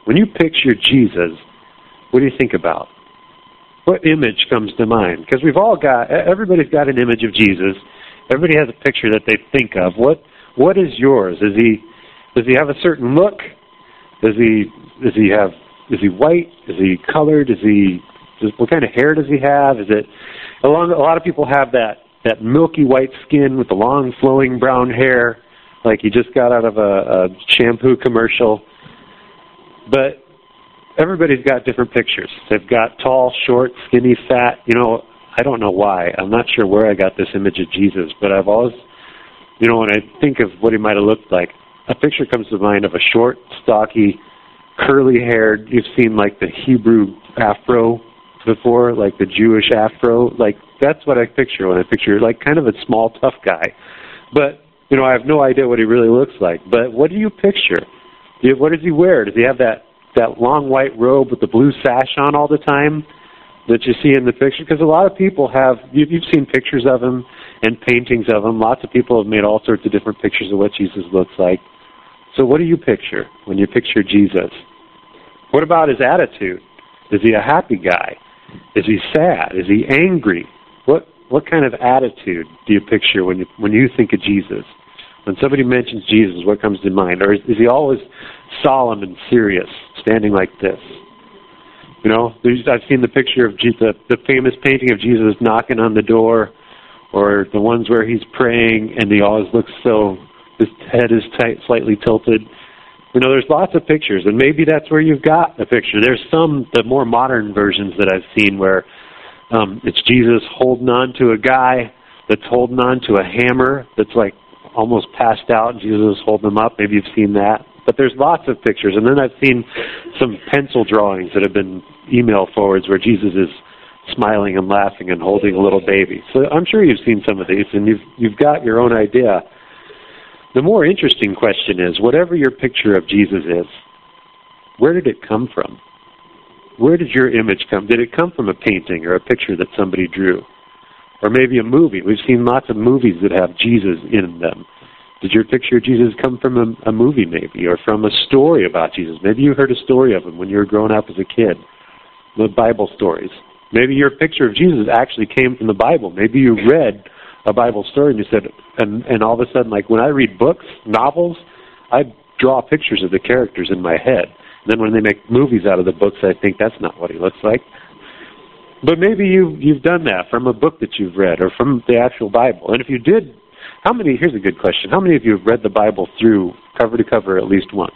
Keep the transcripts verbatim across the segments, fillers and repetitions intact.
When you picture Jesus, what do you think about? What image comes to mind? Because we've all got, everybody's got an image of Jesus. Everybody has a picture that they think of. What What is yours? Is he, does he have a certain look? Does he, does he have, is he white? Is he colored? Is he, does, what kind of hair does he have? Is it, a lot, a lot of people have that, that milky white skin with the long flowing brown hair, like he just got out of a, a shampoo commercial. But everybody's got different pictures. They've got tall, short, skinny, fat. You know, I don't know why. I'm not sure where I got this image of Jesus, but I've always, you know, when I think of what he might have looked like, a picture comes to mind of a short, stocky, curly-haired, you've seen like the Hebrew afro before, like the Jewish afro. Like, that's what I picture when I picture, like, kind of a small, tough guy. But, you know, I have no idea what he really looks like. But what do you picture? Do you, what does he wear? Does he have that, that long white robe with the blue sash on all the time that you see in the picture? Because a lot of people have, you've, you've seen pictures of him and paintings of him. Lots of people have made all sorts of different pictures of what Jesus looks like. So what do you picture when you picture Jesus? What about his attitude? Is he a happy guy? Is he sad? Is he angry? What what kind of attitude do you picture when you when you think of Jesus? When somebody mentions Jesus, what comes to mind? Or is, is he always solemn and serious, standing like this? You know, there's, I've seen the picture of Jesus, the, the famous painting of Jesus knocking on the door, or the ones where he's praying and he always looks so, his head is tight, slightly tilted. You know, there's lots of pictures, and maybe that's where you've got a picture. There's some, the more modern versions that I've seen where um, it's Jesus holding on to a guy that's holding on to a hammer that's like almost passed out, and Jesus is holding him up. Maybe you've seen that. But there's lots of pictures. And then I've seen some pencil drawings that have been email forwards where Jesus is smiling and laughing and holding a little baby. So I'm sure you've seen some of these, and you've you've got your own idea. The more interesting question is, whatever your picture of Jesus is, where did it come from? Where did your image come? Did it come from a painting or a picture that somebody drew? Or maybe a movie. We've seen lots of movies that have Jesus in them. Did your picture of Jesus come from a, a movie maybe, or from a story about Jesus? Maybe you heard a story of him when you were growing up as a kid, the Bible stories. Maybe your picture of Jesus actually came from the Bible. Maybe you read a Bible story and you said, and, and all of a sudden, like when I read books, novels, I draw pictures of the characters in my head. And then when they make movies out of the books, I think that's not what he looks like. But maybe you, you've done that from a book that you've read or from the actual Bible. And if you did, how many, here's a good question, how many of you have read the Bible through cover to cover at least once?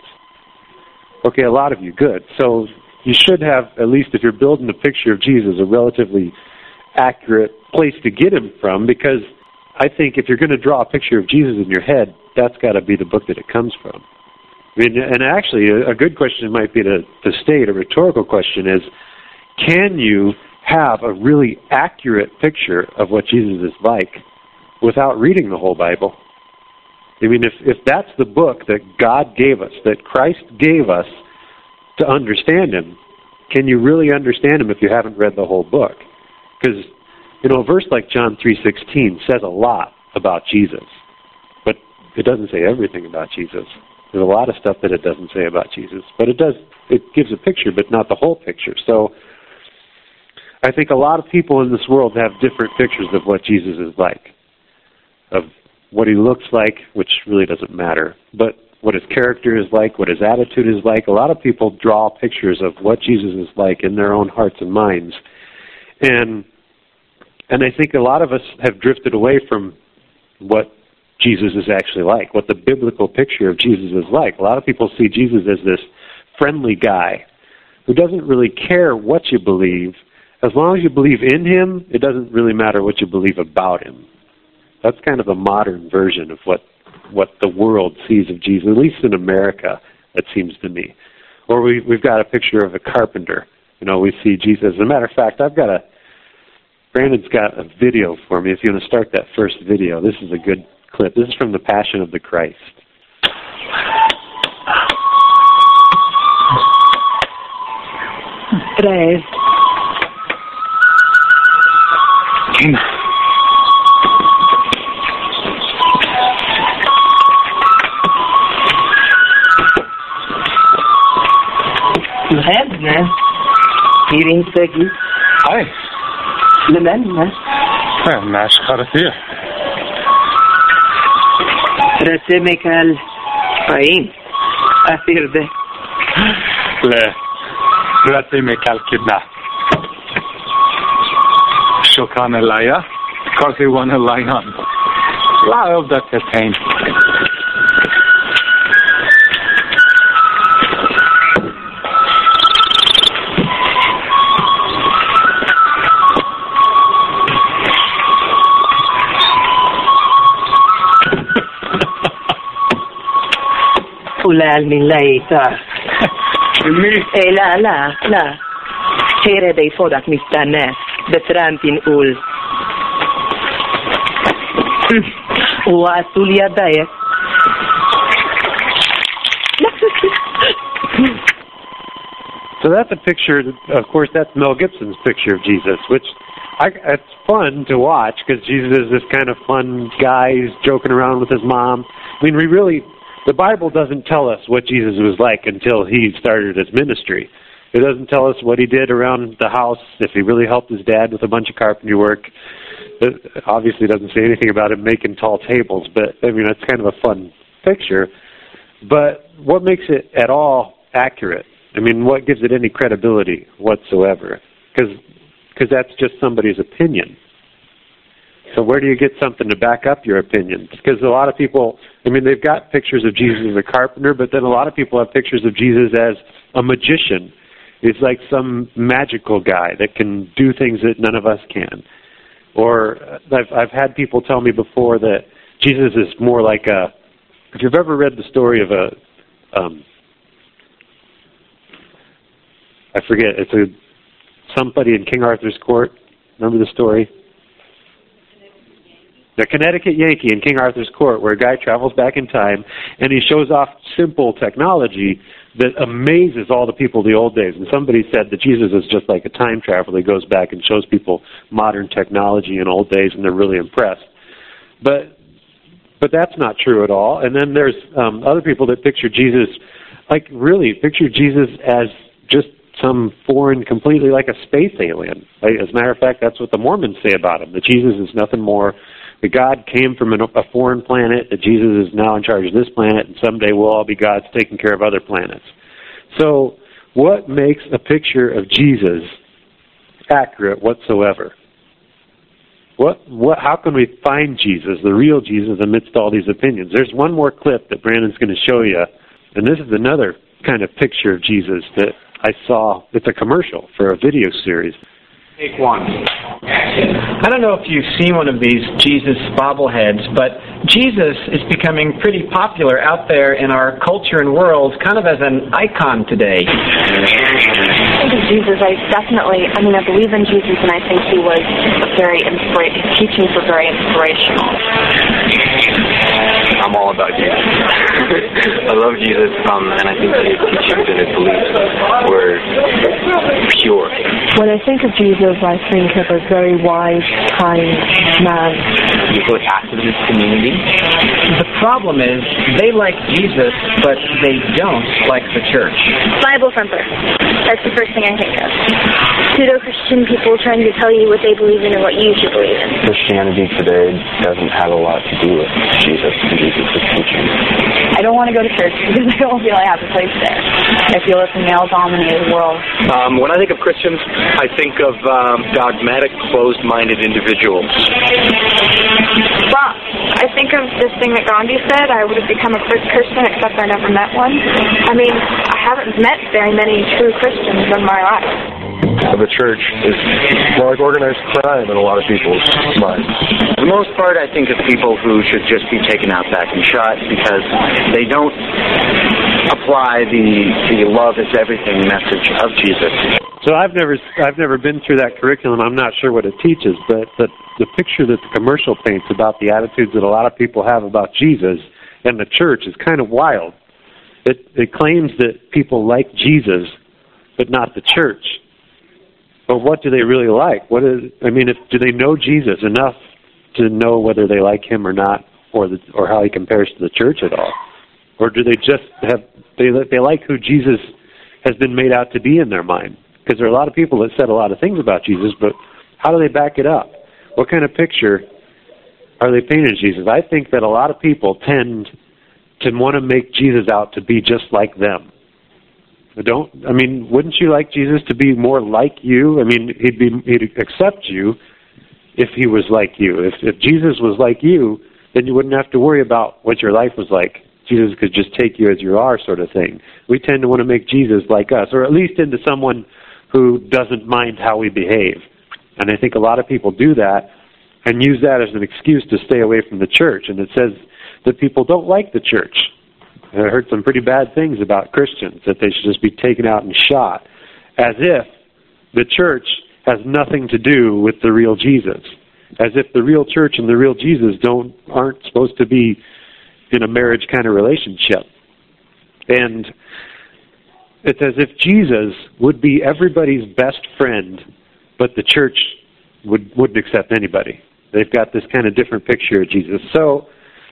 Okay, a lot of you, good. So you should have, at least if you're building a picture of Jesus, a relatively accurate place to get him from, because I think if you're going to draw a picture of Jesus in your head, that's got to be the book that it comes from. I mean, and actually, a, a good question might be to, to state, a rhetorical question is, can you have a really accurate picture of what Jesus is like without reading the whole Bible? I mean, if, if that's the book that God gave us, that Christ gave us to understand him, can you really understand him if you haven't read the whole book? Because, you know, a verse like John three sixteen says a lot about Jesus, but it doesn't say everything about Jesus. There's a lot of stuff that it doesn't say about Jesus, but it does, it gives a picture, but not the whole picture. So I think a lot of people in this world have different pictures of what Jesus is like, of what he looks like, which really doesn't matter, but what his character is like, what his attitude is like. A lot of people draw pictures of what Jesus is like in their own hearts and minds. And and I think a lot of us have drifted away from what Jesus is actually like, what the biblical picture of Jesus is like. A lot of people see Jesus as this friendly guy who doesn't really care what you believe. As long as you believe in him, it doesn't really matter what you believe about him. That's kind of a modern version of what, what the world sees of Jesus, at least in America, it seems to me. Or we, we've got a picture of a carpenter. You know, we see Jesus. As a matter of fact, I've got a, Brandon's got a video for me. If you want to start that first video, this is a good clip. This is from the Passion of the Christ. Today. Lehebne. Irin Segi. Hi. Lemenme. Nash Karathir. Rasemekal. Ain. Athirde. Le. Rasemekal Kidna. Shokan Elaya. Kasi one Elayan. La of that pain. Ulal min laita. Eh, la, la, la. Here dei fodak mistane. Betrantin ul. Wa Tulia Dayak. So that's a picture, of course, that's Mel Gibson's picture of Jesus, which I, it's fun to watch because Jesus is this kind of fun guy who's joking around with his mom. I mean, we really, the Bible doesn't tell us what Jesus was like until he started his ministry. It doesn't tell us what he did around the house, if he really helped his dad with a bunch of carpentry work. It obviously doesn't say anything about him making tall tables, but, I mean, it's kind of a fun picture. But what makes it at all accurate? I mean, what gives it any credibility whatsoever? Because that's just somebody's opinion. So where do you get something to back up your opinions? Because a lot of people, I mean, they've got pictures of Jesus as a carpenter, but then a lot of people have pictures of Jesus as a magician. He's like some magical guy that can do things that none of us can. Or I've, I've had people tell me before that Jesus is more like a, if you've ever read the story of a, um, I forget, it's a somebody in King Arthur's court. Remember the story? The Connecticut Yankee in King Arthur's court, where a guy travels back in time and he shows off simple technology that amazes all the people of the old days. And somebody said that Jesus is just like a time traveler. He goes back and shows people modern technology in old days, and they're really impressed. But but that's not true at all. And then there's um, other people that picture Jesus, like really picture Jesus as just some foreign, completely like a space alien. Like, as a matter of fact, that's what the Mormons say about him, that Jesus is nothing more. That God came from an, a foreign planet, that Jesus is now in charge of this planet, and someday we'll all be gods taking care of other planets. So what makes a picture of Jesus accurate whatsoever? What, what, how can we find Jesus, the real Jesus, amidst all these opinions? There's one more clip that Brandon's going to show you, and this is another kind of picture of Jesus that I saw. It's a commercial for a video series. Take one. I don't know if you've seen one of these Jesus bobbleheads, but Jesus is becoming pretty popular out there in our culture and world, kind of as an icon today. I think of Jesus, I definitely, I mean, I believe in Jesus, and I think he was very inspira- his teachings were very inspirational. I'm all about Jesus. I love Jesus, um, and I think his teachings and his beliefs were pure. When I think of Jesus, I think of a very wise, kind man. He's really active in his community. The problem is, they like Jesus, but they don't like the church. Bible thumper. That's the first thing I think of. Pseudo-Christian people trying to tell you what they believe in and what you should believe in. Christianity today doesn't have a lot to do with Jesus and Jesus' teaching. I don't want to go to church because I don't feel I have a place there. I feel it's a male-dominated world. Um, when I think of Christians, I think of um, dogmatic, closed-minded individuals. Well, I think of this thing that Gandhi said, I would have become a Christian except I never met one. I mean, I haven't met very many true Christians in my life. The church is more like organized crime in a lot of people's minds. For the most part, I think of people who should just be taken out back and shot because they don't apply the the love is everything message of Jesus. So I've never I've never been through that curriculum. I'm not sure what it teaches, but the, the picture that the commercial paints about the attitudes that a lot of people have about Jesus and the church is kind of wild. It, it claims that people like Jesus, but not the church. But what do they really like? What is? I mean, if, do they know Jesus enough to know whether they like him or not, or the, or how he compares to the church at all? Or do they just have they they like who Jesus has been made out to be in their mind. Because there are a lot of people that said a lot of things about Jesus, but how do they back it up? What kind of picture are they painting of Jesus? I think that a lot of people tend to want to make Jesus out to be just like them. Don't, I mean, wouldn't you like Jesus to be more like you? I mean, he'd be, he'd accept you if he was like you. If, if Jesus was like you, then you wouldn't have to worry about what your life was like. Jesus could just take you as you are, sort of thing. We tend to want to make Jesus like us, or at least into someone who doesn't mind how we behave. And I think a lot of people do that and use that as an excuse to stay away from the church. And it says that people don't like the church. I heard some pretty bad things about Christians, that they should just be taken out and shot, as if the church has nothing to do with the real Jesus, as if the real church and the real Jesus don't aren't supposed to be in a marriage kind of relationship. And it's as if Jesus would be everybody's best friend, but the church would, wouldn't accept anybody. They've got this kind of different picture of Jesus. So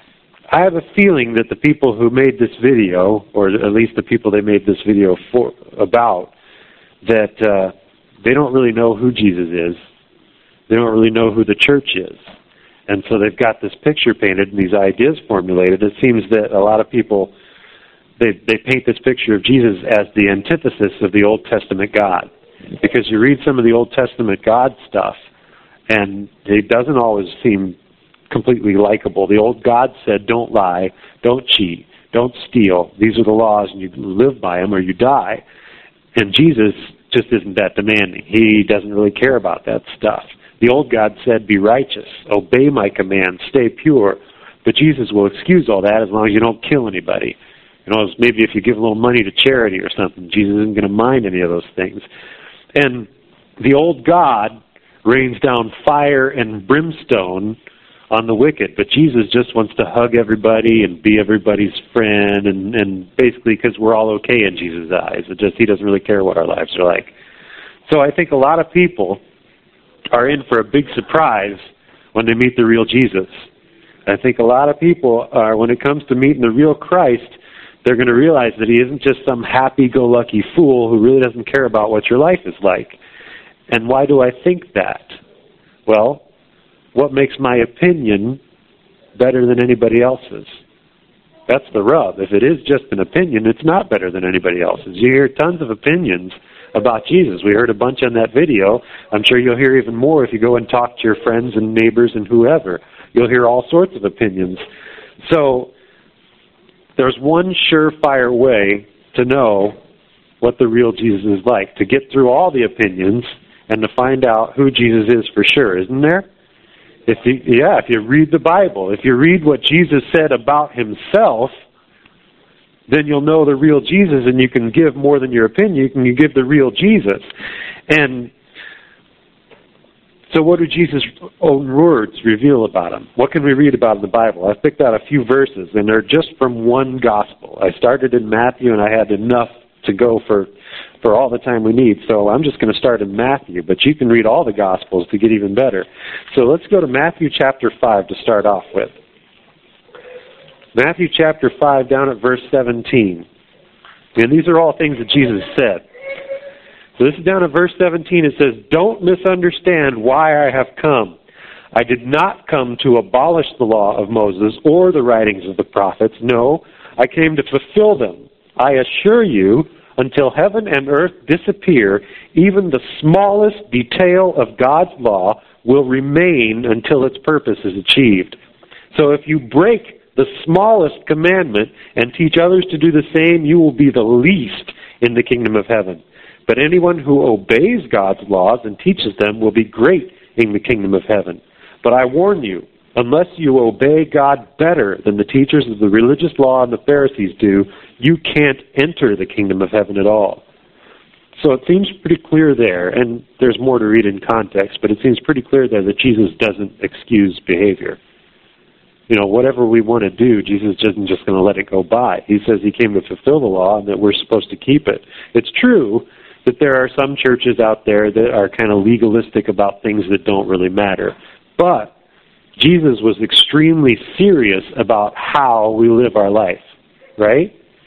I have a feeling that the people who made this video, or at least the people they made this video for about, that uh, they don't really know who Jesus is. They don't really know who the church is. And so they've got this picture painted and these ideas formulated. It seems that a lot of people, they, they paint this picture of Jesus as the antithesis of the Old Testament God. Because you read some of the Old Testament God stuff, and it doesn't always seem completely likable. The old God said, don't lie, don't cheat, don't steal. These are the laws, and you live by them or you die. And Jesus just isn't that demanding. He doesn't really care about that stuff. The old God said, be righteous, obey my commands, stay pure. But Jesus will excuse all that as long as you don't kill anybody. You know, maybe if you give a little money to charity or something, Jesus isn't going to mind any of those things. And the old God rains down fire and brimstone on the wicked, but Jesus just wants to hug everybody and be everybody's friend, and, and basically because we're all okay in Jesus' eyes. It just, he doesn't really care what our lives are like. So I think a lot of people are in for a big surprise when they meet the real Jesus. I think a lot of people are, when it comes to meeting the real Christ, they're going to realize that he isn't just some happy-go-lucky fool who really doesn't care about what your life is like. And why do I think that? Well, what makes my opinion better than anybody else's? That's the rub. If it is just an opinion, it's not better than anybody else's. You hear tons of opinions about Jesus. We heard a bunch on that video. I'm sure you'll hear even more if you go and talk to your friends and neighbors and whoever. You'll hear all sorts of opinions. So there's one surefire way to know what the real Jesus is like, to get through all the opinions and to find out who Jesus is for sure, isn't there? If you, yeah, if you read the Bible, if you read what Jesus said about himself, then you'll know the real Jesus, and you can give more than your opinion. You can give the real Jesus. And so what do Jesus' own words reveal about him? What can we read about in the Bible? I've picked out a few verses, and they're just from one gospel. I started in Matthew, and I had enough to go for for all the time we need. So I'm just going to start in Matthew, but you can read all the Gospels to get even better. So let's go to Matthew chapter five to start off with. Matthew chapter five, down at verse seventeen. And these are all things that Jesus said. So this is down at verse seventeen. It says, don't misunderstand why I have come. I did not come to abolish the law of Moses or the writings of the prophets. No, I came to fulfill them. I assure you, until heaven and earth disappear, even the smallest detail of God's law will remain until its purpose is achieved. So if you break the smallest commandment and teach others to do the same, you will be the least in the kingdom of heaven. But anyone who obeys God's laws and teaches them will be great in the kingdom of heaven. But I warn you, unless you obey God better than the teachers of the religious law and the Pharisees do, you can't enter the kingdom of heaven at all. So it seems pretty clear there, and there's more to read in context, but it seems pretty clear there that Jesus doesn't excuse behavior. You know, whatever we want to do, Jesus isn't just going to let it go by. He says he came to fulfill the law and that we're supposed to keep it. It's true that there are some churches out there that are kind of legalistic about things that don't really matter. But Jesus was extremely serious about how we live our life, right?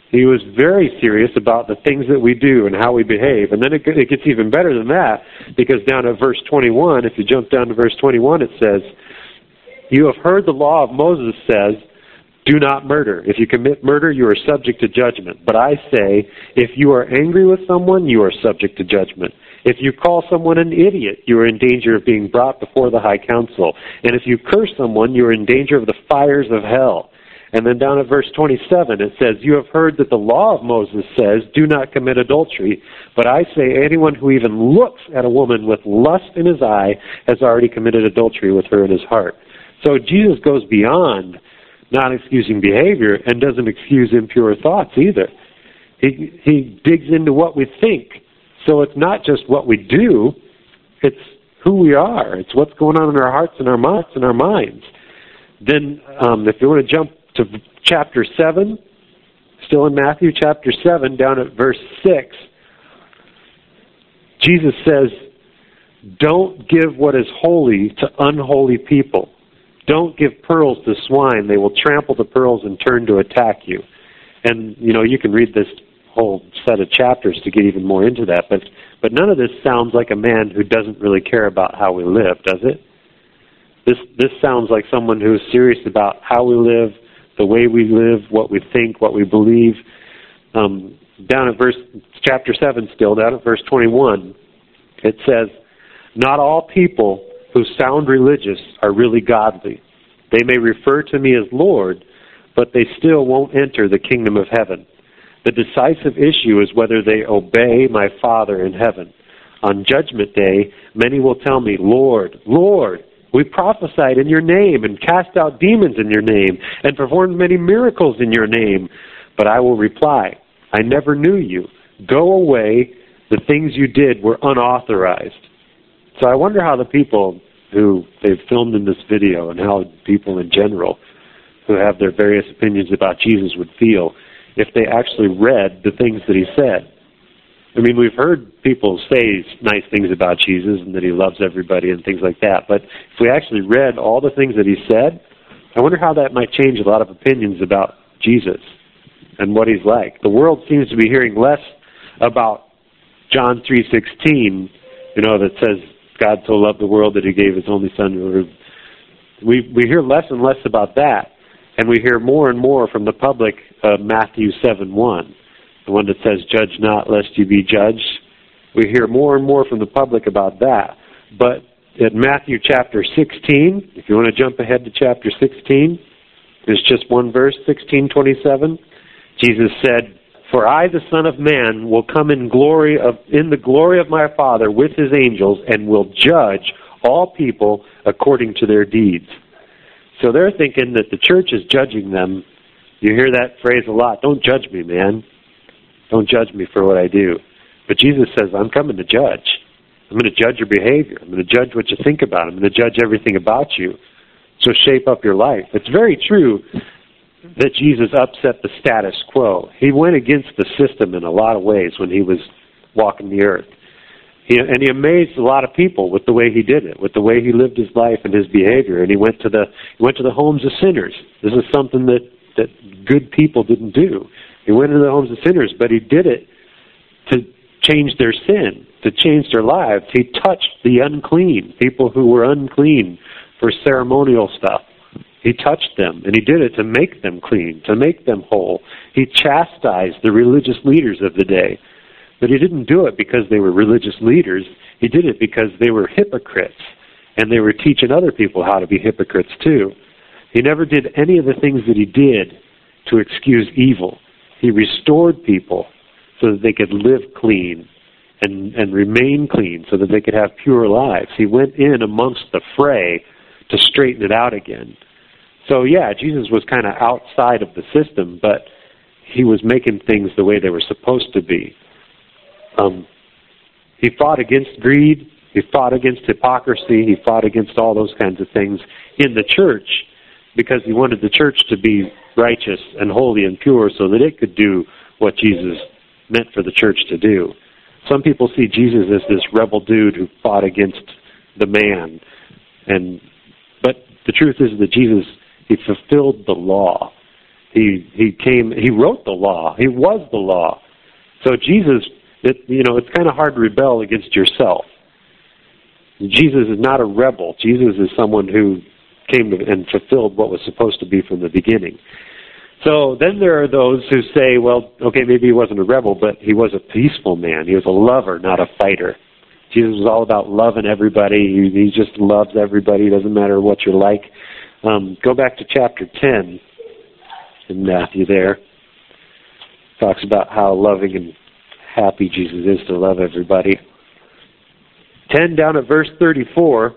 He was very serious about the things that we do and how we behave. And then it, it gets even better than that, because down at verse twenty-one, if you jump down to verse twenty-one, it says, "You have heard the law of Moses says, do not murder. If you commit murder, you are subject to judgment. But I say, if you are angry with someone, you are subject to judgment. If you call someone an idiot, you are in danger of being brought before the high council. And if you curse someone, you are in danger of the fires of hell." And then down at verse twenty-seven, it says, "You have heard that the law of Moses says, do not commit adultery. But I say, anyone who even looks at a woman with lust in his eye has already committed adultery with her in his heart." So Jesus goes beyond not excusing behavior and doesn't excuse impure thoughts either. He, he digs into what we think. So it's not just what we do, it's who we are. It's what's going on in our hearts and our minds and our minds. Then um, if you want to jump to chapter seven, still in Matthew chapter seven, down at verse six, Jesus says, "Don't give what is holy to unholy people. Don't give pearls to swine. They will trample the pearls and turn to attack you." And, you know, you can read this whole set of chapters to get even more into that. But, but none of this sounds like a man who doesn't really care about how we live, does it? This, this sounds like someone who is serious about how we live, the way we live, what we think, what we believe. Um, down at verse, chapter seven still, down at verse twenty-one, it says, "Not all people who sound religious are really godly. They may refer to me as Lord, but they still won't enter the kingdom of heaven. The decisive issue is whether they obey my Father in heaven. On Judgment Day, many will tell me, 'Lord, Lord, we prophesied in your name and cast out demons in your name and performed many miracles in your name.' But I will reply, 'I never knew you. Go away. The things you did were unauthorized.'" So I wonder how the people who they've filmed in this video and how people in general who have their various opinions about Jesus would feel if they actually read the things that he said. I mean, we've heard people say nice things about Jesus and that he loves everybody and things like that, but if we actually read all the things that he said, I wonder how that might change a lot of opinions about Jesus and what he's like. The world seems to be hearing less about John three sixteen, you know, that says, "God so loved the world that he gave his only son." We we hear less and less about that, and we hear more and more from the public uh, Matthew seven one, the one that says, "Judge not, lest you be judged." We hear more and more from the public about that. But at Matthew chapter sixteen, if you want to jump ahead to chapter sixteen, there's just one verse, sixteen twenty-seven. Jesus said, "For I, the Son of Man, will come in glory of in the glory of my Father with his angels, and will judge all people according to their deeds." So they're thinking that the church is judging them. You hear that phrase a lot. "Don't judge me, man. Don't judge me for what I do." But Jesus says, "I'm coming to judge. I'm going to judge your behavior. I'm going to judge what you think about. I'm going to judge everything about you. So shape up your life." It's very true that Jesus upset the status quo. He went against the system in a lot of ways when he was walking the earth. He, and he amazed a lot of people with the way he did it, with the way he lived his life and his behavior. And he went to the he went to the homes of sinners. This is something that, that good people didn't do. He went into the homes of sinners, but he did it to change their sin, to change their lives. He touched the unclean, people who were unclean for ceremonial stuff. He touched them, and he did it to make them clean, to make them whole. He chastised the religious leaders of the day. But he didn't do it because they were religious leaders. He did it because they were hypocrites, and they were teaching other people how to be hypocrites too. He never did any of the things that he did to excuse evil. He restored people so that they could live clean and, and remain clean, so that they could have pure lives. He went in amongst the fray to straighten it out again. So yeah, Jesus was kind of outside of the system, but he was making things the way they were supposed to be. Um, he fought against greed. He fought against hypocrisy. He fought against all those kinds of things in the church because he wanted the church to be righteous and holy and pure so that it could do what Jesus meant for the church to do. Some people see Jesus as this rebel dude who fought against the man, and but the truth is that Jesus, he fulfilled the law. He he came. He wrote the law. He was the law. So Jesus, it, you know, it's kind of hard to rebel against yourself. Jesus is not a rebel. Jesus is someone who came to, and fulfilled what was supposed to be from the beginning. So then there are those who say, well, okay, maybe he wasn't a rebel, but he was a peaceful man. He was a lover, not a fighter. Jesus was all about loving everybody. He, he just loves everybody. It doesn't matter what you're like. Um, go back to chapter ten in Matthew there. Talks about how loving and happy Jesus is to love everybody. ten down at verse thirty-four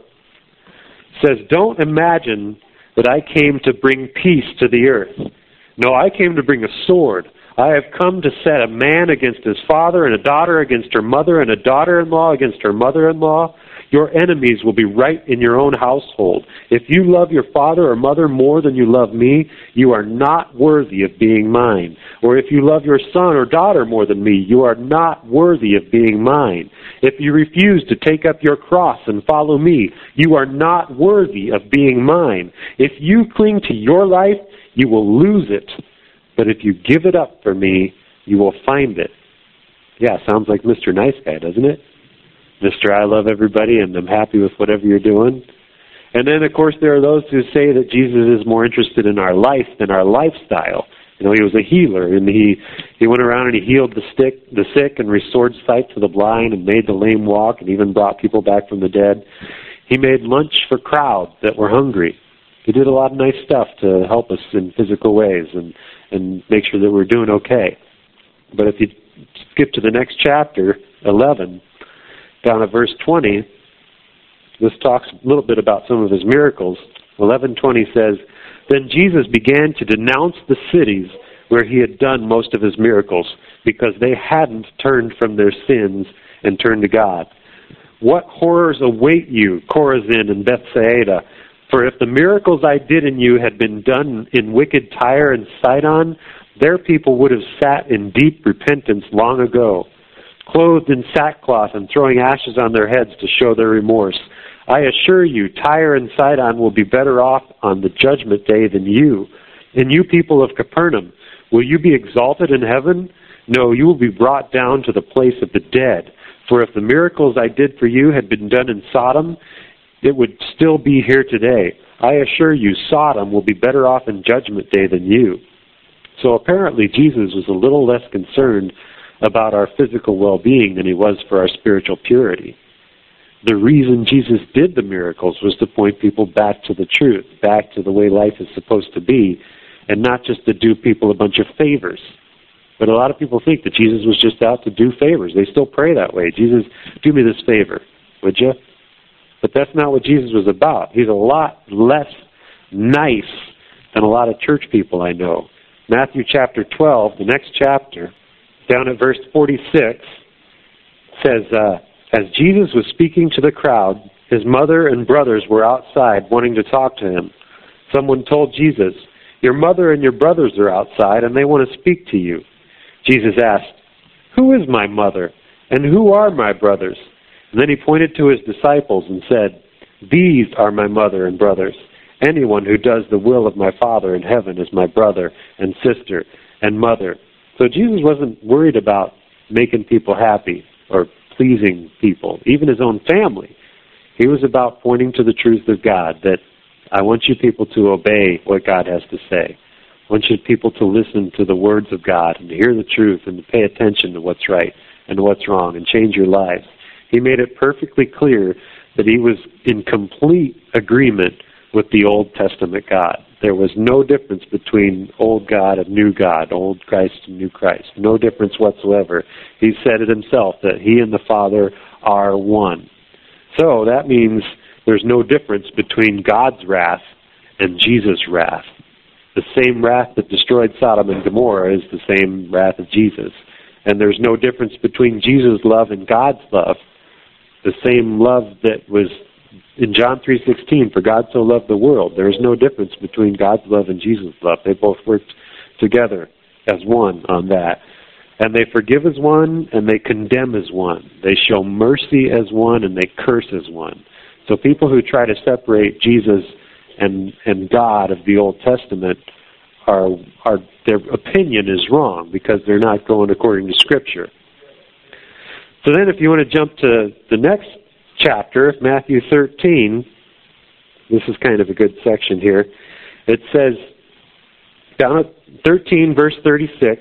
says, don't imagine that I came to bring peace to the earth. No, I came to bring a sword. I have come to set a man against his father, and a daughter against her mother, and a daughter-in-law against her mother-in-law. Your enemies will be right in your own household. If you love your father or mother more than you love me, you are not worthy of being mine. Or if you love your son or daughter more than me, you are not worthy of being mine. If you refuse to take up your cross and follow me, you are not worthy of being mine. If you cling to your life, you will lose it. But if you give it up for me, you will find it. Yeah, sounds like Mister Nice Guy, doesn't it? Mister I love everybody and I'm happy with whatever you're doing. And then, of course, there are those who say that Jesus is more interested in our life than our lifestyle. You know, he was a healer, and he, he went around and he healed the sick, the sick and restored sight to the blind and made the lame walk and even brought people back from the dead. He made lunch for crowds that were hungry. He did a lot of nice stuff to help us in physical ways and, and make sure that we're doing okay. But if you skip to the next chapter, eleven, down at verse twenty, this talks a little bit about some of his miracles. eleven twenty says, then Jesus began to denounce the cities where he had done most of his miracles because they hadn't turned from their sins and turned to God. What horrors await you, Chorazin and Bethsaida? For if the miracles I did in you had been done in wicked Tyre and Sidon, their people would have sat in deep repentance long ago, clothed in sackcloth and throwing ashes on their heads to show their remorse. I assure you, Tyre and Sidon will be better off on the judgment day than you. And you people of Capernaum, will you be exalted in heaven? No, you will be brought down to the place of the dead. For if the miracles I did for you had been done in Sodom, it would still be here today. I assure you, Sodom will be better off in judgment day than you. So apparently Jesus was a little less concerned about our physical well-being than he was for our spiritual purity. The reason Jesus did the miracles was to point people back to the truth, back to the way life is supposed to be, and not just to do people a bunch of favors. But a lot of people think that Jesus was just out to do favors. They still pray that way. Jesus, do me this favor, would you? But that's not what Jesus was about. He's a lot less nice than a lot of church people I know. Matthew chapter twelve, the next chapter, down at verse forty-six, says, uh, as Jesus was speaking to the crowd, his mother and brothers were outside wanting to talk to him. Someone told Jesus, your mother and your brothers are outside and they want to speak to you. Jesus asked, who is my mother and who are my brothers? And then he pointed to his disciples and said, these are my mother and brothers. Anyone who does the will of my Father in heaven is my brother and sister and mother. So Jesus wasn't worried about making people happy or pleasing people, even his own family. He was about pointing to the truth of God, that I want you people to obey what God has to say. I want you people to listen to the words of God and to hear the truth and to pay attention to what's right and what's wrong and change your lives. He made it perfectly clear that he was in complete agreement with the Old Testament God. There was no difference between old God and new God, old Christ and new Christ. No difference whatsoever. He said it himself, that he and the Father are one. So that means there's no difference between God's wrath and Jesus' wrath. The same wrath that destroyed Sodom and Gomorrah is the same wrath of Jesus. And there's no difference between Jesus' love and God's love. The same love that was in John three sixteen, for God so loved the world. There is no difference between God's love and Jesus' love. They both worked together as one on that. And they forgive as one, and they condemn as one. They show mercy as one, and they curse as one. So people who try to separate Jesus and, and God of the Old Testament are, are their opinion is wrong because they're not going according to Scripture. So then if you want to jump to the next chapter, Matthew thirteen, this is kind of a good section here. It says, down at thirteen, verse thirty-six,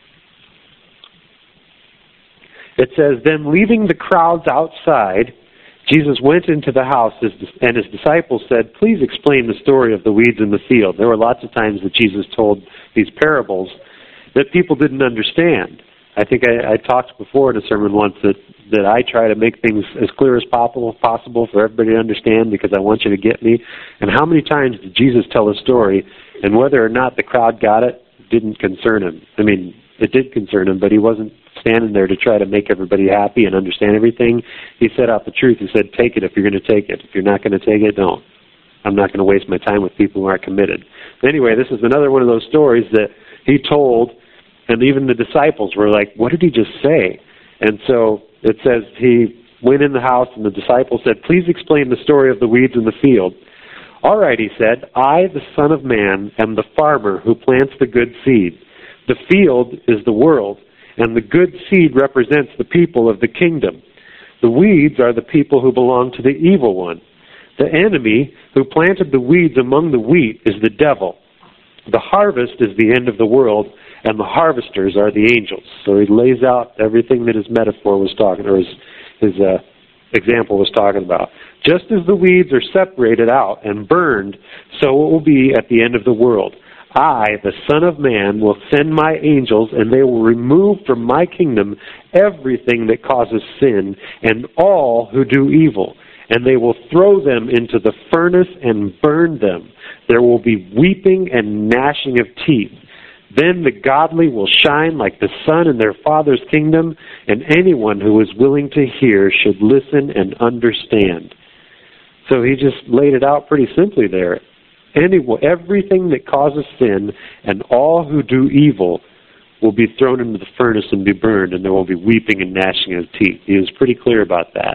it says, "Then leaving the crowds outside, Jesus went into the house, and his disciples said, 'Please explain the story of the weeds in the field.'" There were lots of times that Jesus told these parables that people didn't understand. I think I, I talked before in a sermon once that, that I try to make things as clear as possible, possible for everybody to understand because I want you to get me. And how many times did Jesus tell a story, and whether or not the crowd got it didn't concern him? I mean, it did concern him, but he wasn't standing there to try to make everybody happy and understand everything. He said out the truth. He said, take it if you're going to take it. If you're not going to take it, don't. I'm not going to waste my time with people who aren't committed. But anyway, this is another one of those stories that he told, and even the disciples were like, what did he just say? And so it says he went in the house, and the disciples said, "Please explain the story of the weeds in the field." "All right," he said, "I, the Son of Man, am the farmer who plants the good seed. The field is the world, and the good seed represents the people of the kingdom. The weeds are the people who belong to the evil one. The enemy who planted the weeds among the wheat is the devil. The harvest is the end of the world, and the harvesters are the angels." So he lays out everything that his metaphor was talking, or his, his uh, example was talking about. "Just as the weeds are separated out and burned, so it will be at the end of the world. I, the Son of Man, will send my angels, and they will remove from my kingdom everything that causes sin and all who do evil, and they will throw them into the furnace and burn them. There will be weeping and gnashing of teeth. Then the godly will shine like the sun in their Father's kingdom, and anyone who is willing to hear should listen and understand." So he just laid it out pretty simply there. Any, everything that causes sin and all who do evil will be thrown into the furnace and be burned, and there will be weeping and gnashing of teeth. He was pretty clear about that.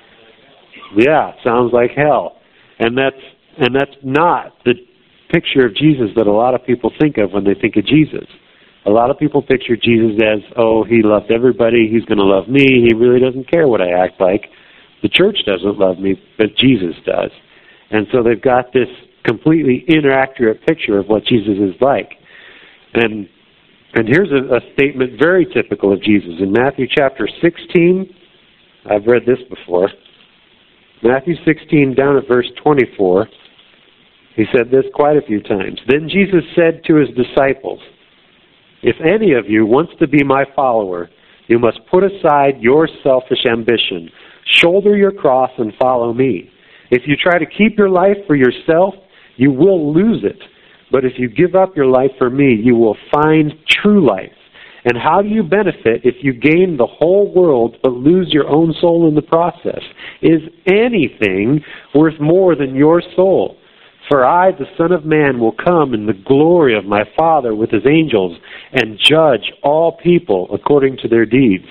Yeah, sounds like hell. And that's and that's not the picture of Jesus that a lot of people think of when they think of Jesus. A lot of people picture Jesus as, oh, he loved everybody, he's going to love me, he really doesn't care what I act like. The church doesn't love me, but Jesus does. And so they've got this completely inaccurate picture of what Jesus is like. And and here's a, a statement very typical of Jesus. In Matthew chapter sixteen, I've read this before. Matthew sixteen, down at verse twenty-four, he said this quite a few times. "Then Jesus said to his disciples, 'If any of you wants to be my follower, you must put aside your selfish ambition, shoulder your cross, and follow me. If you try to keep your life for yourself, you will lose it. But if you give up your life for me, you will find true life. And how do you benefit if you gain the whole world but lose your own soul in the process? Is anything worth more than your soul? For I, the Son of Man, will come in the glory of my Father with his angels and judge all people according to their deeds.'"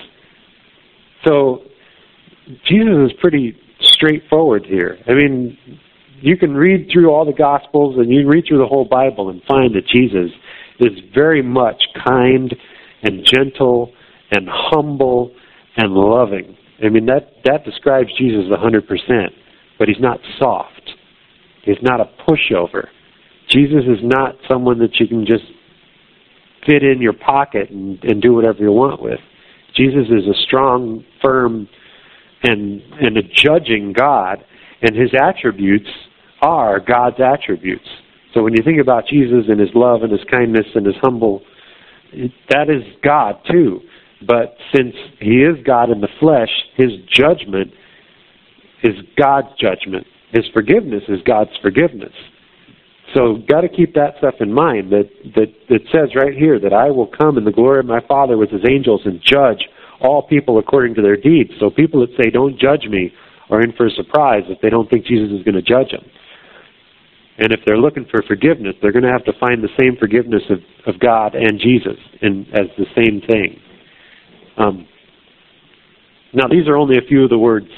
So Jesus is pretty straightforward here. I mean, you can read through all the Gospels and you can read through the whole Bible and find that Jesus is very much kind and gentle and humble and loving. I mean, that, that describes Jesus one hundred percent. But he's not soft. He's not a pushover. Jesus is not someone that you can just fit in your pocket and, and do whatever you want with. Jesus is a strong, firm, and, and a judging God, and his attributes are God's attributes. So when you think about Jesus and his love and his kindness and his humble, that is God too. But since he is God in the flesh, his judgment is God's judgment. His forgiveness is God's forgiveness. So got to keep that stuff in mind, that, that it says right here that I will come in the glory of my Father with his angels and judge all people according to their deeds. So people that say, don't judge me, are in for a surprise if they don't think Jesus is going to judge them. And if they're looking for forgiveness, they're going to have to find the same forgiveness of, of God and Jesus in, as the same thing. Um, now, these are only a few of the words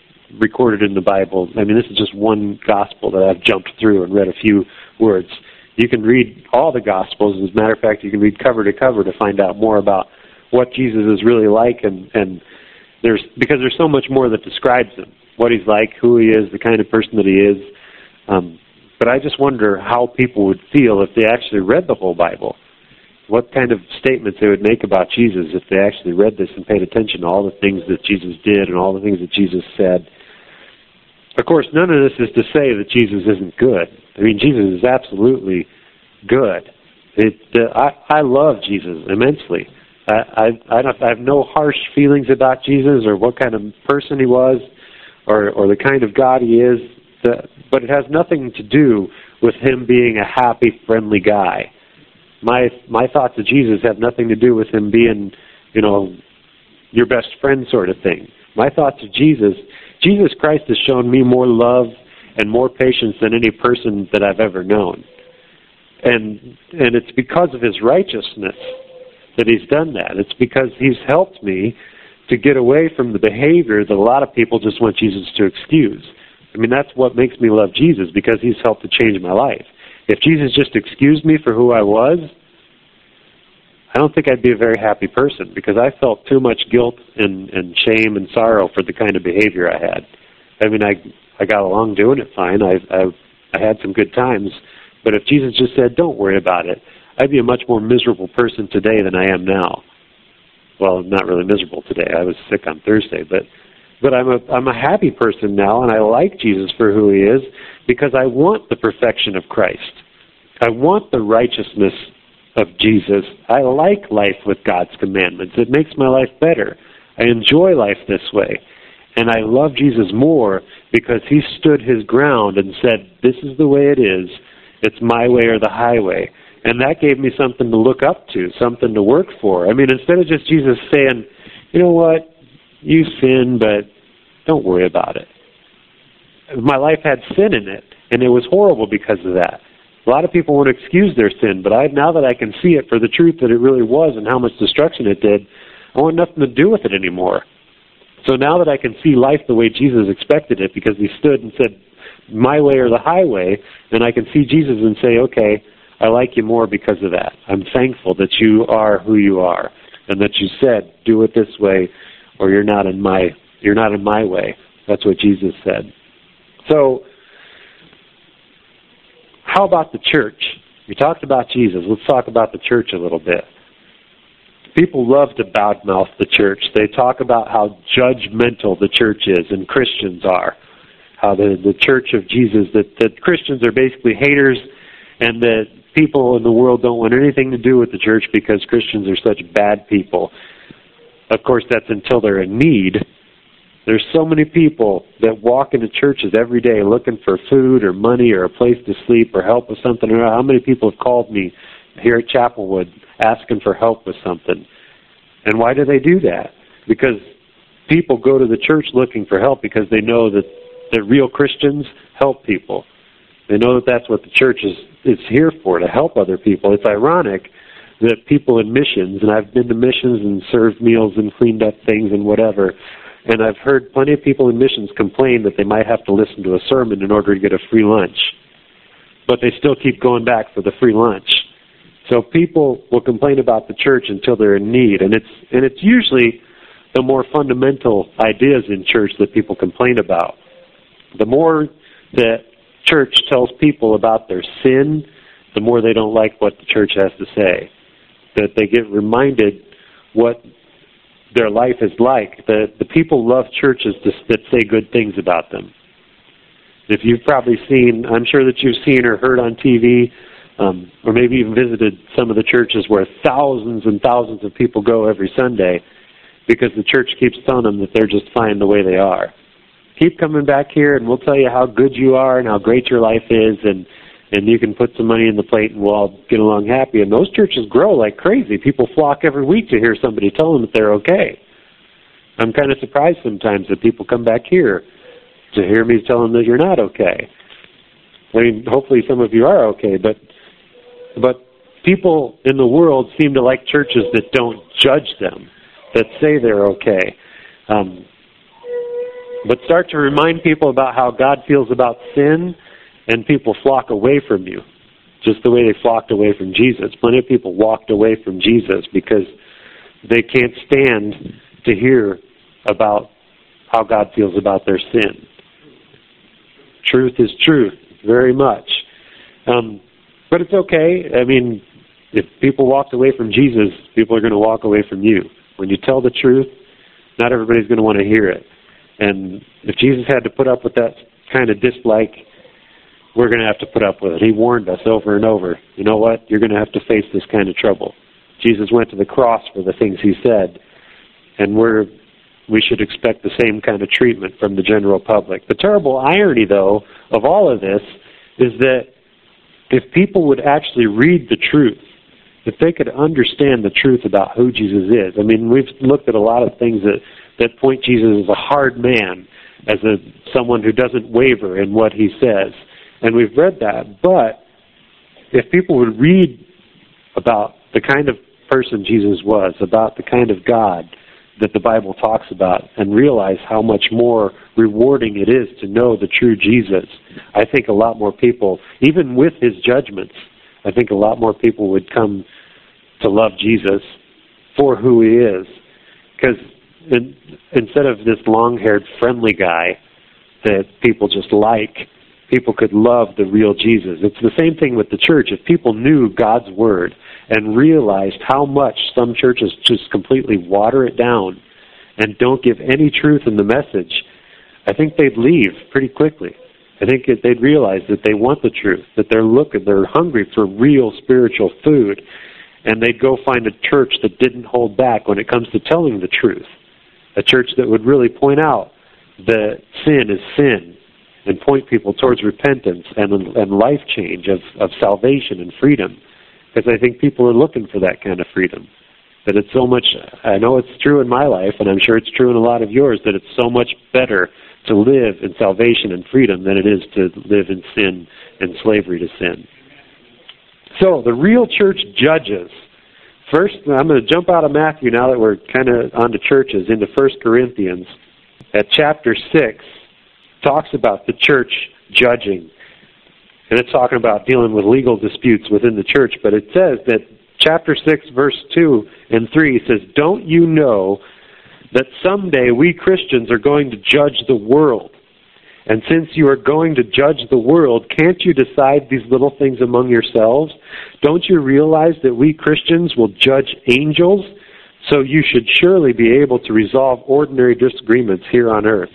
recorded in the Bible. I mean, this is just one gospel that I've jumped through and read a few words. You can read all the Gospels. As a matter of fact, you can read cover to cover to find out more about what Jesus is really like, and, and there's because there's so much more that describes him, what he's like, who he is, the kind of person that he is. Um, but I just wonder how people would feel if they actually read the whole Bible. What kind of statements they would make about Jesus if they actually read this and paid attention to all the things that Jesus did and all the things that Jesus said. Of course, none of this is to say that Jesus isn't good. I mean, Jesus is absolutely good. It, uh, I, I love Jesus immensely. I, I, I, don't, I have no harsh feelings about Jesus or what kind of person he was or, or the kind of God he is, the, but it has nothing to do with him being a happy, friendly guy. My my thoughts of Jesus have nothing to do with him being, you know, your best friend sort of thing. My thoughts of Jesus, Jesus Christ has shown me more love and more patience than any person that I've ever known. And and it's because of his righteousness that he's done that. It's because he's helped me to get away from the behavior that a lot of people just want Jesus to excuse. I mean, that's what makes me love Jesus, because he's helped to change my life. If Jesus just excused me for who I was, I don't think I'd be a very happy person, because I felt too much guilt and, and shame and sorrow for the kind of behavior I had. I mean, I I got along doing it fine. I I, I had some good times. But if Jesus just said, don't worry about it, I'd be a much more miserable person today than I am now. Well, I'm not really miserable today. I was sick on Thursday, but but I'm a I'm a happy person now, and I like Jesus for who he is, because I want the perfection of Christ. I want the righteousness of Jesus. I like life with God's commandments. It makes my life better. I enjoy life this way. And I love Jesus more because he stood his ground and said, this is the way it is. It's my way or the highway. And that gave me something to look up to, something to work for. I mean, instead of just Jesus saying, you know what, you sin, but don't worry about it. My life had sin in it, and it was horrible because of that. A lot of people want to excuse their sin, but I, now that I can see it for the truth that it really was and how much destruction it did, I want nothing to do with it anymore. So now that I can see life the way Jesus expected it, because he stood and said, my way or the highway, then I can see Jesus and say, okay, I like you more because of that. I'm thankful that you are who you are, and that you said, do it this way, or you're not in my you're not in my way. That's what Jesus said. So, how about the church? We talked about Jesus. Let's talk about the church a little bit. People love to badmouth the church. They talk about how judgmental the church is, and Christians are. How the, the church of Jesus, that, that Christians are basically haters, and that people in the world don't want anything to do with the church because Christians are such bad people. Of course, that's until they're in need. There's so many people that walk into churches every day looking for food or money or a place to sleep or help with something. How many people have called me here at Chapelwood asking for help with something? And why do they do that? Because people go to the church looking for help because they know that, that real Christians help people. They know that that's what the church is, is here for, to help other people. It's ironic that people in missions, and I've been to missions and served meals and cleaned up things and whatever, and I've heard plenty of people in missions complain that they might have to listen to a sermon in order to get a free lunch. But they still keep going back for the free lunch. So people will complain about the church until they're in need. And it's and it's usually the more fundamental ideas in church that people complain about. The more that church tells people about their sin, the more they don't like what the church has to say. That they get reminded what their life is like. The, the people love churches to, that say good things about them. If you've probably seen, I'm sure that you've seen or heard on T V, um, or maybe even visited some of the churches where thousands and thousands of people go every Sunday because the church keeps telling them that they're just fine the way they are. Keep coming back here and we'll tell you how good you are and how great your life is, and, and you can put some money in the plate and we'll all get along happy. And those churches grow like crazy. People flock every week to hear somebody tell them that they're okay. I'm kind of surprised sometimes that people come back here to hear me tell them that you're not okay. I mean, hopefully some of you are okay, but but people in the world seem to like churches that don't judge them, that say they're okay. Um, but start to remind people about how God feels about sin, and people flock away from you. just the way they flocked away from Jesus. Plenty of people walked away from Jesus because they can't stand to hear about how God feels about their sin. Truth is truth, very much. Um, but it's okay. I mean, if people walked away from Jesus, people are going to walk away from you. When you tell the truth, not everybody's going to want to hear it. And if Jesus had to put up with that kind of dislike, we're going to have to put up with it. He warned us over and over. You know what? You're going to have to face this kind of trouble. Jesus went to the cross for the things he said, and we're we should expect the same kind of treatment from the general public. The terrible irony, though, of all of this is that if people would actually read the truth, if they could understand the truth about who Jesus is. I mean, we've looked at a lot of things that, that point Jesus as a hard man, as a someone who doesn't waver in what he says. And we've read that. But if people would read about the kind of person Jesus was, about the kind of God that the Bible talks about, and realize how much more rewarding it is to know the true Jesus, I think a lot more people, even with his judgments, I think a lot more people would come to love Jesus for who he is. Because in, instead of this long-haired, friendly guy that people just like, people could love the real Jesus. It's the same thing with the church. If people knew God's Word and realized how much some churches just completely water it down and don't give any truth in the message, I think they'd leave pretty quickly. I think that they'd realize that they want the truth, that they're looking, they're hungry for real spiritual food, and they'd go find a church that didn't hold back when it comes to telling the truth, a church that would really point out that sin is sin and point people towards repentance and, and life change of, of salvation and freedom, because I think people are looking for that kind of freedom. That it's so much, I know it's true in my life, and I'm sure it's true in a lot of yours, that it's so much better to live in salvation and freedom than it is to live in sin and slavery to sin. So, the real church judges. First, I'm going to jump out of Matthew now that we're kind of on to churches, into First Corinthians. At chapter six, talks about the church judging. And it's talking about dealing with legal disputes within the church. But it says that chapter six, verse two and three says, "Don't you know that someday we Christians are going to judge the world? And since you are going to judge the world, can't you decide these little things among yourselves? Don't you realize that we Christians will judge angels? So you should surely be able to resolve ordinary disagreements here on earth."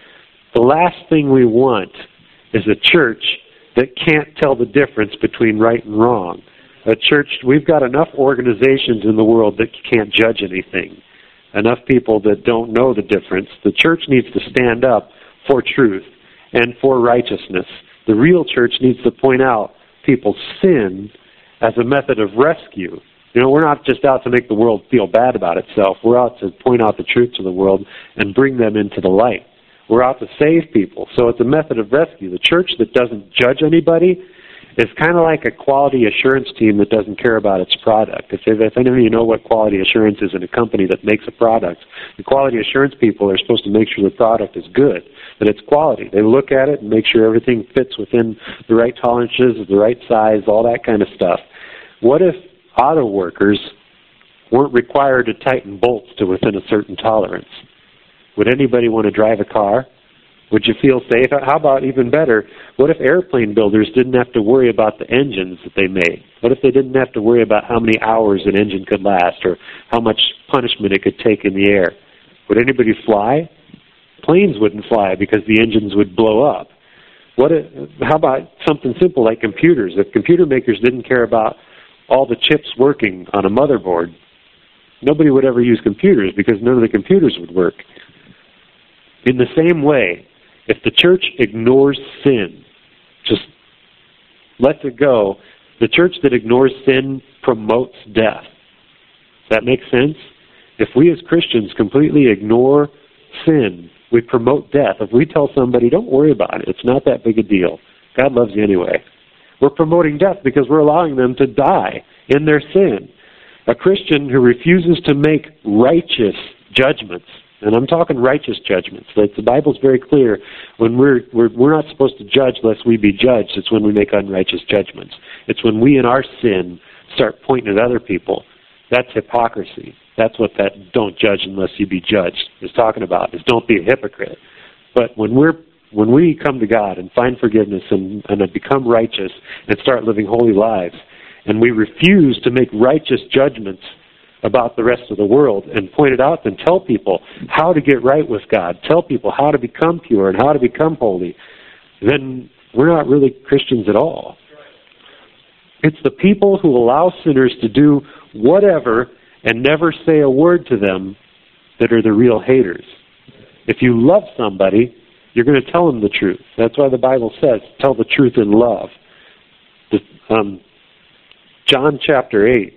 The last thing we want is a church that can't tell the difference between right and wrong. A church, we've got enough organizations in the world that can't judge anything. Enough people that don't know the difference. The church needs to stand up for truth and for righteousness. The real church needs to point out people's sin as a method of rescue. You know, we're not just out to make the world feel bad about itself. We're out to point out the truth to the world and bring them into the light. We're out to save people. So it's a method of rescue. The church that doesn't judge anybody is kind of like a quality assurance team that doesn't care about its product. If, if any of you know what quality assurance is in a company that makes a product, the quality assurance people are supposed to make sure the product is good, that it's quality. They look at it and make sure everything fits within the right tolerances, the right size, all that kind of stuff. What if auto workers weren't required to tighten bolts to within a certain tolerance? Would anybody want to drive a car? Would you feel safe? How about even better, what if airplane builders didn't have to worry about the engines that they made? What if they didn't have to worry about how many hours an engine could last or how much punishment it could take in the air? Would anybody fly? Planes wouldn't fly because the engines would blow up. What if, how about something simple like computers? If computer makers didn't care about all the chips working on a motherboard, nobody would ever use computers because none of the computers would work. In the same way, if the church ignores sin, just lets it go, the church that ignores sin promotes death. Does that make sense? If we as Christians completely ignore sin, we promote death. If we tell somebody, don't worry about it, it's not that big a deal, God loves you anyway, we're promoting death because we're allowing them to die in their sin. A Christian who refuses to make righteous judgments And I'm talking righteous judgments. Like the Bible's very clear. When we're, we're we're not supposed to judge lest we be judged. It's when we make unrighteous judgments. It's when we in our sin start pointing at other people. That's hypocrisy. That's what that don't judge unless you be judged is talking about. Is don't be a hypocrite. But when we're when we come to God and find forgiveness and, and become righteous and start living holy lives, and we refuse to make righteous judgments about the rest of the world and point it out and tell people how to get right with God, tell people how to become pure and how to become holy, then we're not really Christians at all. It's the people who allow sinners to do whatever and never say a word to them that are the real haters. If you love somebody, you're going to tell them the truth. That's why the Bible says, tell the truth in love. The, um, John chapter eight.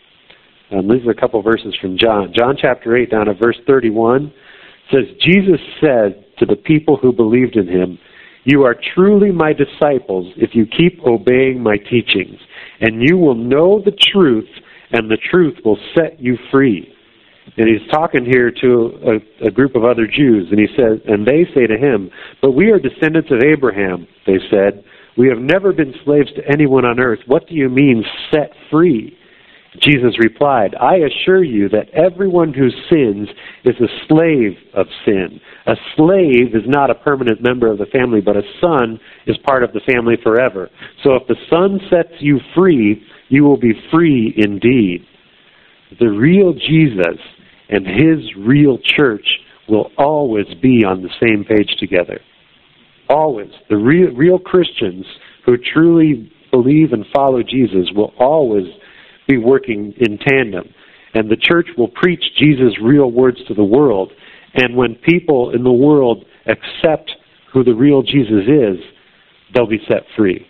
Um, these are a couple verses from John. John chapter eight, down at verse thirty-one, says, Jesus said to the people who believed in him, you are truly my disciples if you keep obeying my teachings, and you will know the truth, and the truth will set you free. And he's talking here to a, a group of other Jews, and he says, and they say to him, but we are descendants of Abraham, they said. We have never been slaves to anyone on earth. What do you mean, set free? Jesus replied, I assure you that everyone who sins is a slave of sin. A slave is not a permanent member of the family, but a son is part of the family forever. So if the Son sets you free, you will be free indeed. The real Jesus and his real church will always be on the same page together. Always. The real, real Christians who truly believe and follow Jesus will always be working in tandem. And the church will preach Jesus' real words to the world. And when people in the world accept who the real Jesus is, they'll be set free.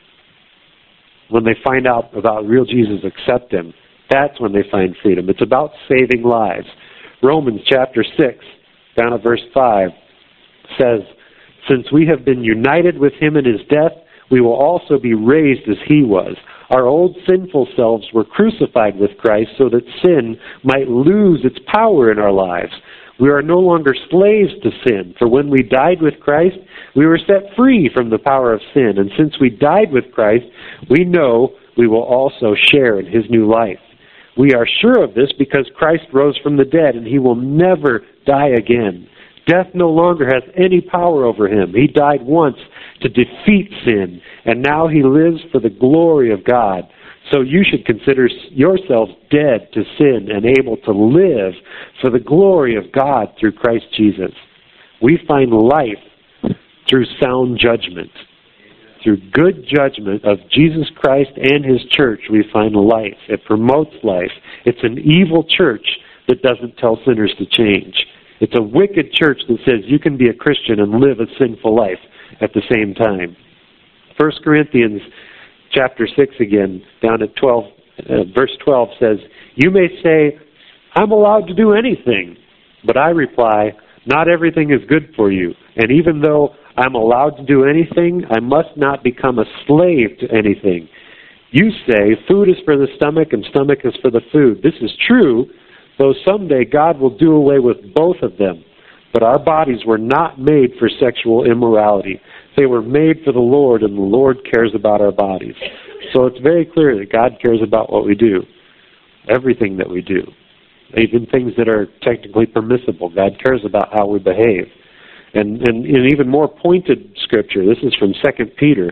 When they find out about real Jesus, accept him, that's when they find freedom. It's about saving lives. Romans chapter six, down at verse five, says, since we have been united with him in his death, we will also be raised as he was. Our old sinful selves were crucified with Christ so that sin might lose its power in our lives. We are no longer slaves to sin, for when we died with Christ, we were set free from the power of sin. And since we died with Christ, we know we will also share in his new life. We are sure of this because Christ rose from the dead, and he will never die again. Death no longer has any power over him. He died once to defeat sin, and now he lives for the glory of God. So you should consider yourselves dead to sin and able to live for the glory of God through Christ Jesus. We find life through sound judgment. Through good judgment of Jesus Christ and his church, we find life. It promotes life. It's an evil church that doesn't tell sinners to change. It's a wicked church that says you can be a Christian and live a sinful life at the same time. First Corinthians chapter six again, down at twelve, uh, verse twelve says, you may say, I'm allowed to do anything. But I reply, not everything is good for you. And even though I'm allowed to do anything, I must not become a slave to anything. You say, food is for the stomach and stomach is for the food. This is true, though someday God will do away with both of them. But our bodies were not made for sexual immorality. They were made for the Lord, and the Lord cares about our bodies. So it's very clear that God cares about what we do, everything that we do, even things that are technically permissible. God cares about how we behave. And, and in even more pointed scripture, this is from Second Peter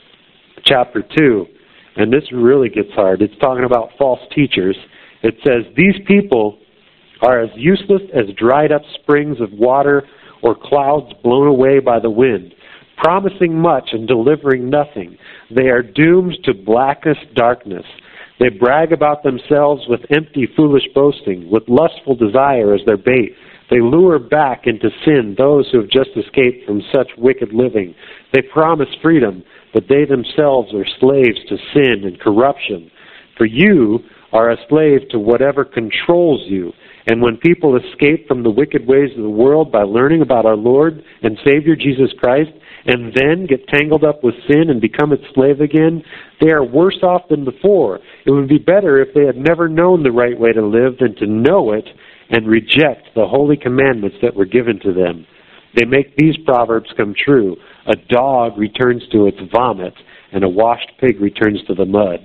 chapter two, and this really gets hard. It's talking about false teachers. It says, these people are as useless as dried up springs of water or clouds blown away by the wind, promising much and delivering nothing. They are doomed to blackest darkness. They brag about themselves with empty, foolish boasting, with lustful desire as their bait. They lure back into sin those who have just escaped from such wicked living. They promise freedom, but they themselves are slaves to sin and corruption. For you are a slave to whatever controls you. And when people escape from the wicked ways of the world by learning about our Lord and Savior Jesus Christ, and then get tangled up with sin and become its slave again, they are worse off than before. It would be better if they had never known the right way to live than to know it and reject the holy commandments that were given to them. They make these proverbs come true. A dog returns to its vomit, and a washed pig returns to the mud.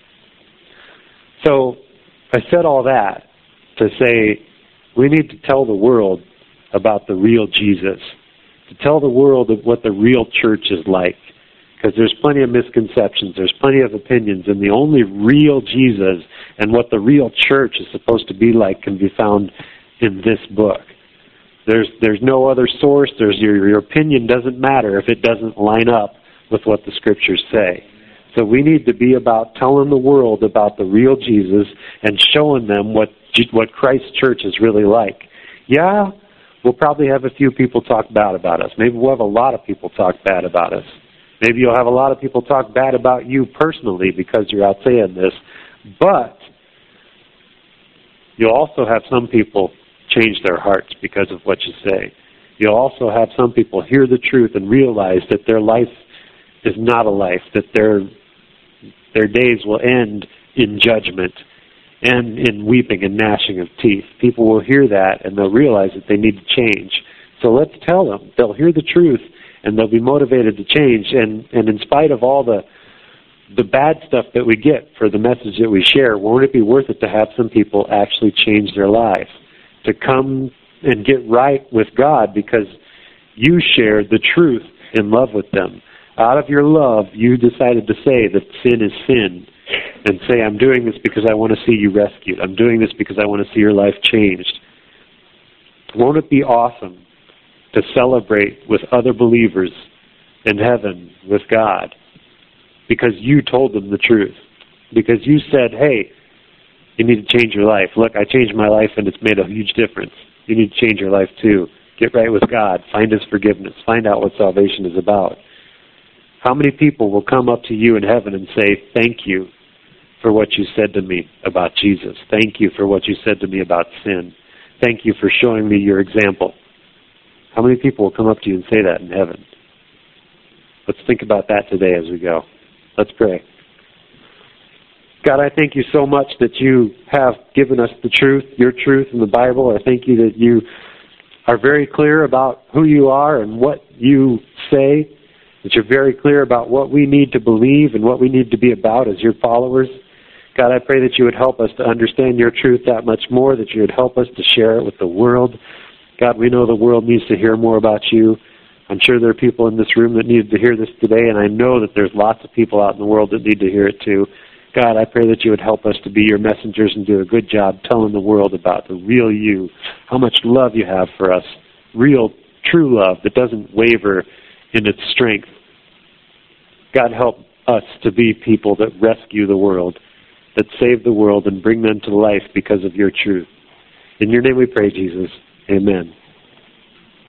So I said all that to say we need to tell the world about the real Jesus, to tell the world of what the real church is like, because there's plenty of misconceptions, there's plenty of opinions, and the only real Jesus and what the real church is supposed to be like can be found in this book. There's there's no other source. There's your, your opinion doesn't matter if it doesn't line up with what the Scriptures say. So we need to be about telling the world about the real Jesus and showing them what what Christ's church is really like. Yeah, we'll probably have a few people talk bad about us. Maybe we'll have a lot of people talk bad about us. Maybe you'll have a lot of people talk bad about you personally because you're out saying this. But you'll also have some people change their hearts because of what you say. You'll also have some people hear the truth and realize that their life is not a life, that their their days will end in judgment and in weeping and gnashing of teeth. People will hear that and they'll realize that they need to change. So let's tell them. They'll hear the truth and they'll be motivated to change. And, and in spite of all the the bad stuff that we get for the message that we share, won't it be worth it to have some people actually change their lives, to come and get right with God because you shared the truth in love with them? Out of your love, you decided to say that sin is sin and say, I'm doing this because I want to see you rescued. I'm doing this because I want to see your life changed. Won't it be awesome to celebrate with other believers in heaven with God because you told them the truth? Because you said, hey, you need to change your life. Look, I changed my life and it's made a huge difference. You need to change your life too. Get right with God. Find His forgiveness. Find out what salvation is about. How many people will come up to you in heaven and say, thank you for what you said to me about Jesus. Thank you for what you said to me about sin. Thank you for showing me your example. How many people will come up to you and say that in heaven? Let's think about that today as we go. Let's pray. God, I thank you so much that you have given us the truth, your truth in the Bible. I thank you that you are very clear about who you are and what you say, that you're very clear about what we need to believe and what we need to be about as your followers. God, I pray that you would help us to understand your truth that much more, that you would help us to share it with the world. God, we know the world needs to hear more about you. I'm sure there are people in this room that needed to hear this today, and I know that there's lots of people out in the world that need to hear it too. God, I pray that you would help us to be your messengers and do a good job telling the world about the real you, how much love you have for us, real, true love that doesn't waver in its strength. God, help us to be people that rescue the world, that save the world and bring them to life because of your truth. In your name we pray, Jesus. Amen.